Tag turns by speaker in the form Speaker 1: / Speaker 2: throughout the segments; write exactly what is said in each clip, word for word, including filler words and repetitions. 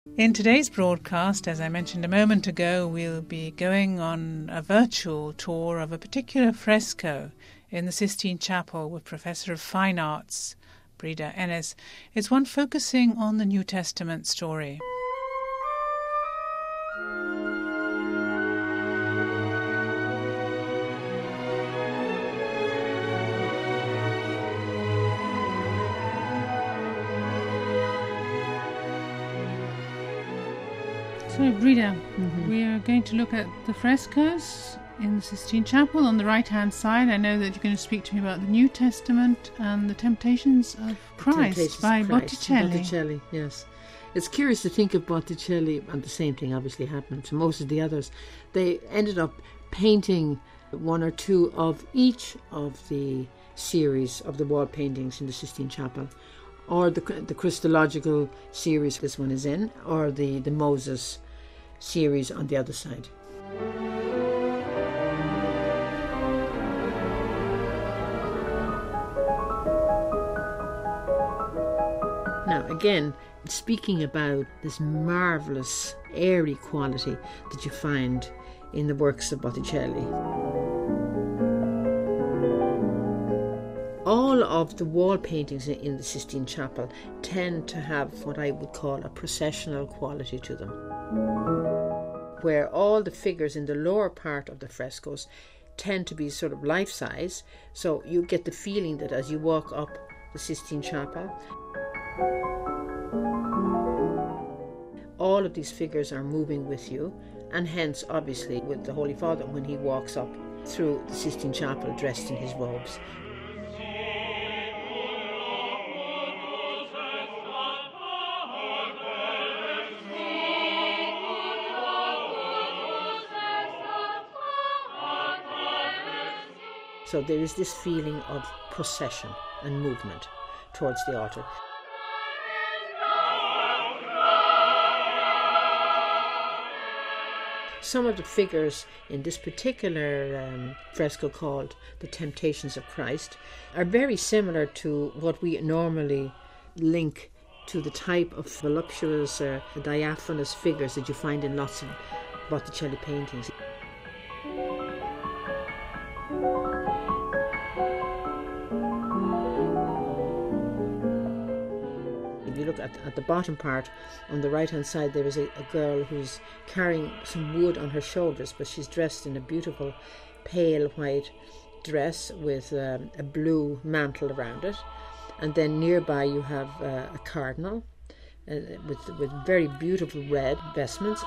Speaker 1: In today's broadcast, as I mentioned a moment ago, we'll be going on a virtual tour of a particular fresco in the Sistine Chapel with Professor of Fine Arts, Breda Ennis. It's one focusing on the New Testament story. So, Breda, mm-hmm. we are going to look at the frescoes in the Sistine Chapel on the right-hand side. I know that you're going to speak to me about the New Testament and the Temptations of Christ
Speaker 2: Temptations
Speaker 1: by
Speaker 2: of Christ.
Speaker 1: Botticelli.
Speaker 2: Botticelli, yes. It's curious to think of Botticelli, and the same thing obviously happened to most of the others. They ended up painting one or two of each of the series of the wall paintings in the Sistine Chapel, or the the Christological series this one is in, or the, the Moses series on the other side. Now again, speaking about this marvellous airy quality that you find in the works of Botticelli. All of the wall paintings in the Sistine Chapel tend to have what I would call a processional quality to them, where all the figures in the lower part of the frescoes tend to be sort of life-size, so you get the feeling that as you walk up the Sistine Chapel, all of these figures are moving with you, and hence obviously with the Holy Father when he walks up through the Sistine Chapel dressed in his robes. So there is this feeling of procession and movement towards the altar. Some of the figures in this particular um, fresco called The Temptations of Christ are very similar to what we normally link to the type of voluptuous or diaphanous figures that you find in lots of Botticelli paintings. If you look at, at the bottom part, on the right hand side, there is a, a girl who's carrying some wood on her shoulders, but she's dressed in a beautiful pale white dress with um, a blue mantle around it. And then nearby you have uh, a cardinal uh, with, with very beautiful red vestments.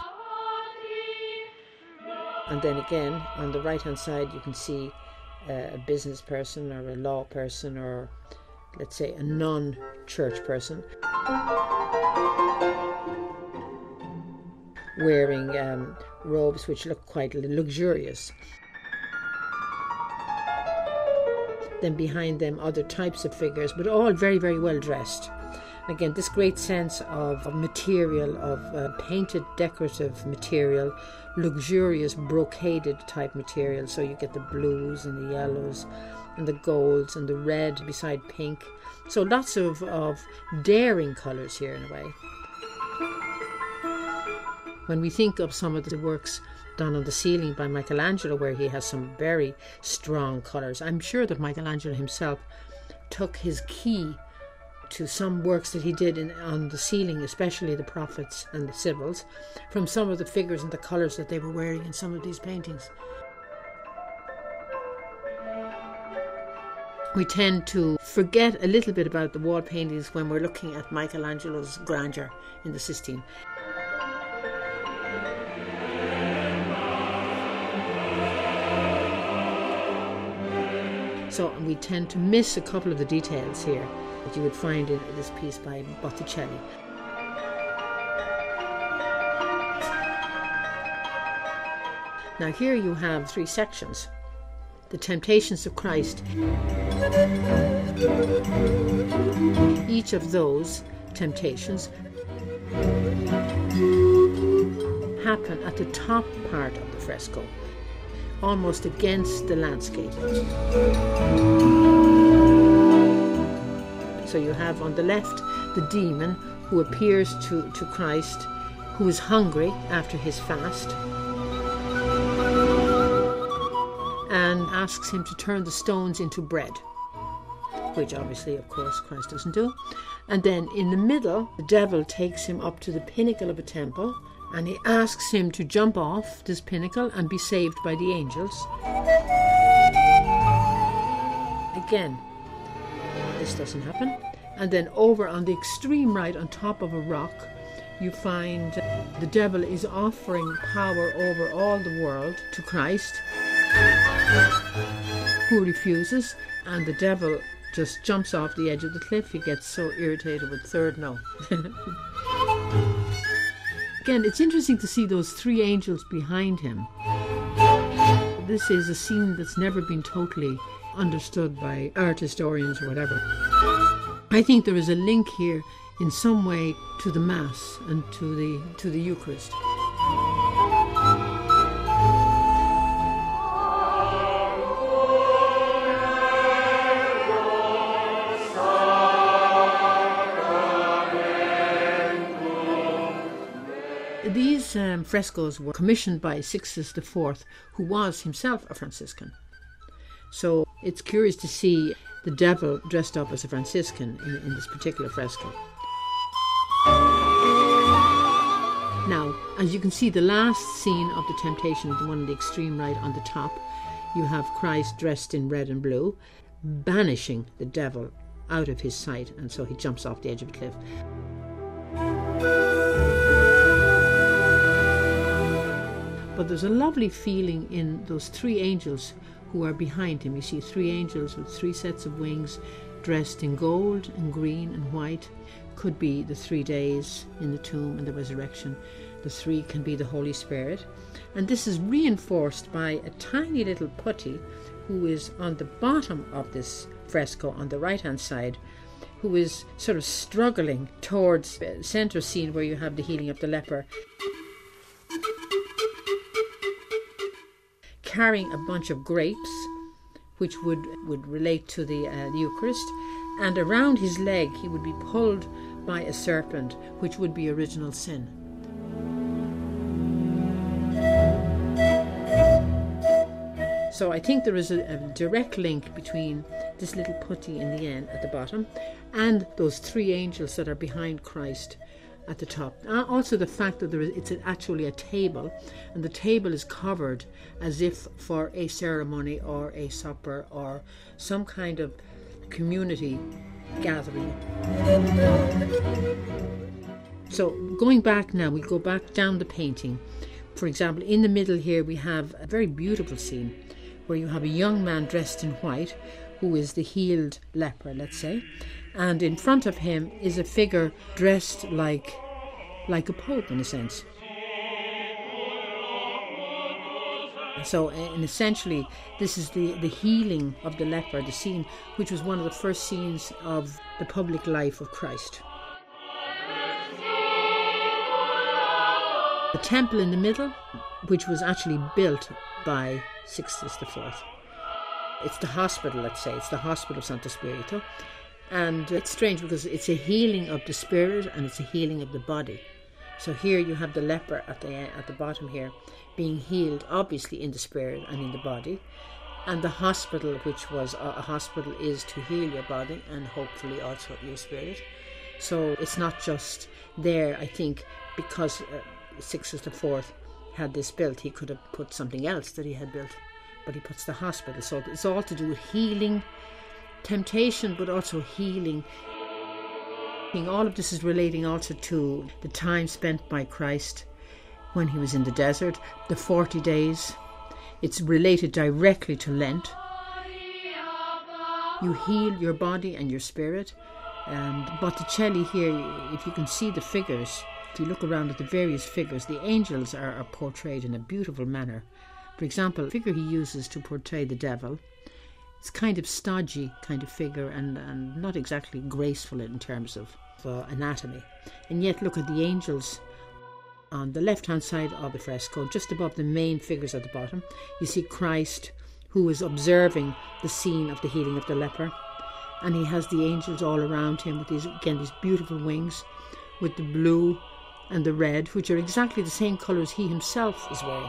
Speaker 2: And then again, on the right hand side, you can see uh, a business person or a law person, or let's say a non-church person, wearing um, robes which look quite luxurious. Then behind them other types of figures, but all very, very well dressed. Again, this great sense of, of material, of uh, painted decorative material, luxurious brocaded type material. So you get the blues and the yellows and the golds and the red beside pink. So lots of, of daring colours here in a way. When we think of some of the works done on the ceiling by Michelangelo, where he has some very strong colours, I'm sure that Michelangelo himself took his key to some works that he did in, on the ceiling, especially the prophets and the sibyls, from some of the figures and the colours that they were wearing in some of these paintings. We tend to forget a little bit about the wall paintings when we're looking at Michelangelo's grandeur in the Sistine. So we tend to miss a couple of the details here that you would find in this piece by Botticelli. Now here you have three sections. The Temptations of Christ. Each of those temptations happen at the top part of the fresco, almost against the landscape. So you have on the left the demon who appears to, to Christ who is hungry after his fast, and asks him to turn the stones into bread, which obviously, of course, Christ doesn't do. And then in the middle, the devil takes him up to the pinnacle of a temple, and he asks him to jump off this pinnacle and be saved by the angels. Again, this doesn't happen. And then over on the extreme right, on top of a rock, you find the devil is offering power over all the world to Christ, who refuses, and the devil just jumps off the edge of the cliff. He gets so irritated with third no. Again, it's interesting to see those three angels behind him. This is a scene that's never been totally understood by art historians or whatever. I think there is a link here in some way to the Mass and to the to the Eucharist. These um, frescoes were commissioned by Sixtus the Fourth, who was himself a Franciscan. So it's curious to see the devil dressed up as a Franciscan in, in this particular fresco. Now, as you can see, the last scene of the Temptation, the one on the extreme right on the top, you have Christ dressed in red and blue, banishing the devil out of his sight, and so he jumps off the edge of a cliff. But there's a lovely feeling in those three angels who are behind him. You see three angels with three sets of wings, dressed in gold and green and white. Could be the three days in the tomb and the resurrection. The three can be the Holy Spirit. And this is reinforced by a tiny little putty who is on the bottom of this fresco on the right hand side, who is sort of struggling towards the centre scene where you have the healing of the leper, carrying a bunch of grapes, which would, would relate to the, uh, the Eucharist, and around his leg he would be pulled by a serpent, which would be original sin. So I think there is a, a direct link between this little putty in the end at the bottom and those three angels that are behind Christ at the top. Also the fact that there is, it's actually a table, and the table is covered as if for a ceremony or a supper or some kind of community gathering. So going back now, we go back down the painting. For example, in the middle here we have a very beautiful scene where you have a young man dressed in white who is the healed leper, let's say, and in front of him is a figure dressed like like a pope in a sense. So, and essentially, this is the, the healing of the leper, the scene which was one of the first scenes of the public life of Christ. The temple in the middle, which was actually built by Sixtus the Fourth. It's the hospital, let's say, it's the hospital of Santo Spirito. And it's strange because it's a healing of the spirit and it's a healing of the body. So here you have the leper at the at the bottom here being healed, obviously in the spirit and in the body. And the hospital, which was a, a hospital, is to heal your body and hopefully also your spirit. So it's not just there, I think, because uh, Sixtus the Fourth had this built, he could have put something else that he had built, but he puts the hospital. So it's all to do with healing, temptation, but also healing. All of this is relating also to the time spent by Christ when he was in the desert, the forty days. It's related directly to Lent. You heal your body and your spirit. And Botticelli here, if you can see the figures, if you look around at the various figures, the angels are, are portrayed in a beautiful manner. For example, the figure he uses to portray the devil, it's kind of stodgy kind of figure and, and not exactly graceful in terms of uh, anatomy. And yet look at the angels on the left hand side of the fresco, just above the main figures at the bottom. You see Christ, who is observing the scene of the healing of the leper, and he has the angels all around him with these, again, these beautiful wings with the blue and the red, which are exactly the same colours he himself is wearing.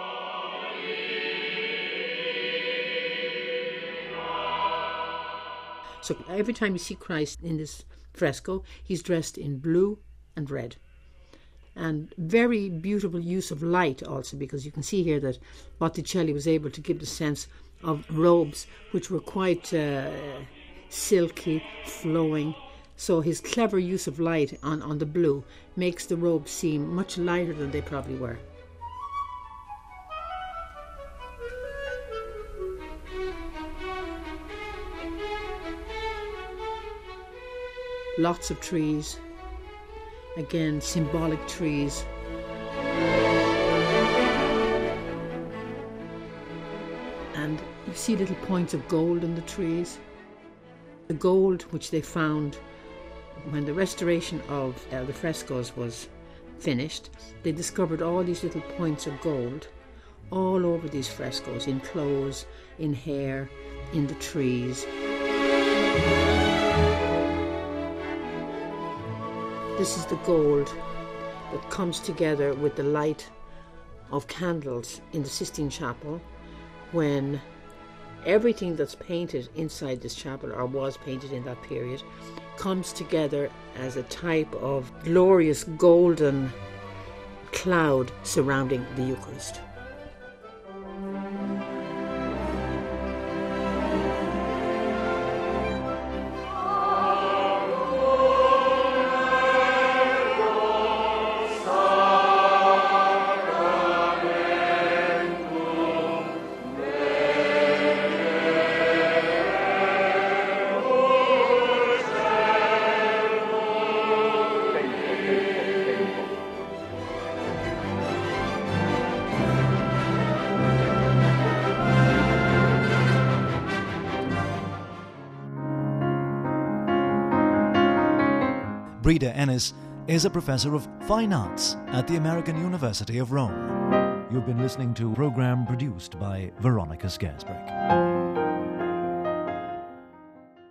Speaker 2: So every time you see Christ in this fresco, he's dressed in blue and red. And very beautiful use of light also, because you can see here that Botticelli was able to give the sense of robes which were quite uh, silky, flowing. So his clever use of light on, on the blue makes the robes seem much lighter than they probably were. Lots of trees, again symbolic trees. And you see little points of gold in the trees. The gold which they found when the restoration of uh, the frescoes was finished, they discovered all these little points of gold all over these frescoes, in clothes, in hair, in the trees. This is the gold that comes together with the light of candles in the Sistine Chapel when everything that's painted inside this chapel, or was painted in that period, comes together as a type of glorious golden cloud surrounding the Eucharist.
Speaker 3: Breda Ennis is a professor of fine arts at the American University of Rome. You've been listening to a program produced by Veronica Scarisbrick.